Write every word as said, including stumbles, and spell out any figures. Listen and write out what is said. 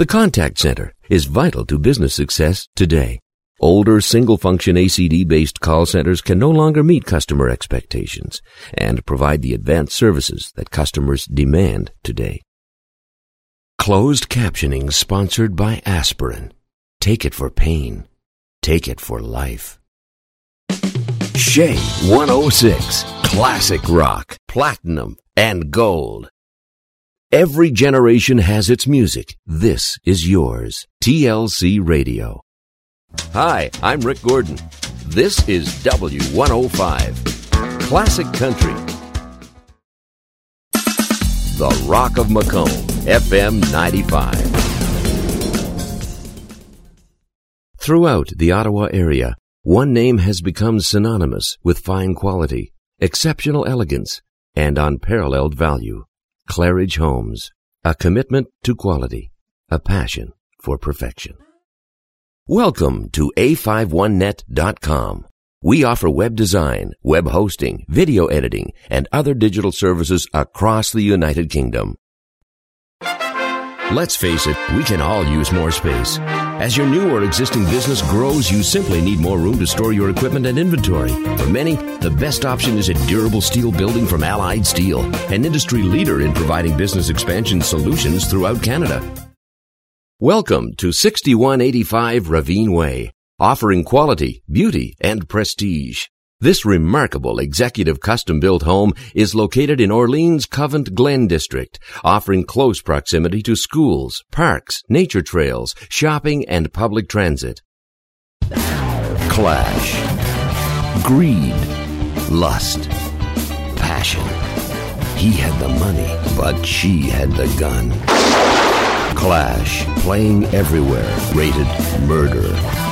The contact center is vital to business success today. Older single-function A C D-based call centers can no longer meet customer expectations and provide the advanced services that customers demand today. Closed captioning sponsored by Aspirin. Take it for pain. Take it for life. Shea one oh six. Classic rock, platinum, and gold. Every generation has its music. This is yours. T L C Radio. Hi, I'm Rick Gordon. This is W one oh five, Classic Country. The Rock of Macomb, F M ninety-five. Throughout the Ottawa area, one name has become synonymous with fine quality, exceptional elegance, and unparalleled value. Claridge Homes, a commitment to quality, a passion for perfection. Welcome to A fifty-one net dot com. We offer web design, web hosting, video editing, and other digital services across the United Kingdom. Let's face it, we can all use more space. As your new or existing business grows, you simply need more room to store your equipment and inventory. For many, the best option is a durable steel building from Allied Steel, an industry leader in providing business expansion solutions throughout Canada. Welcome to sixty-one eighty-five Ravine Way, offering quality, beauty, and prestige. This remarkable executive custom-built home is located in Orleans Covent Glen District, offering close proximity to schools, parks, nature trails, shopping, and public transit. Clash. Greed. Lust. Passion. He had the money, but she had the gun. Clash. Playing everywhere. Rated murder.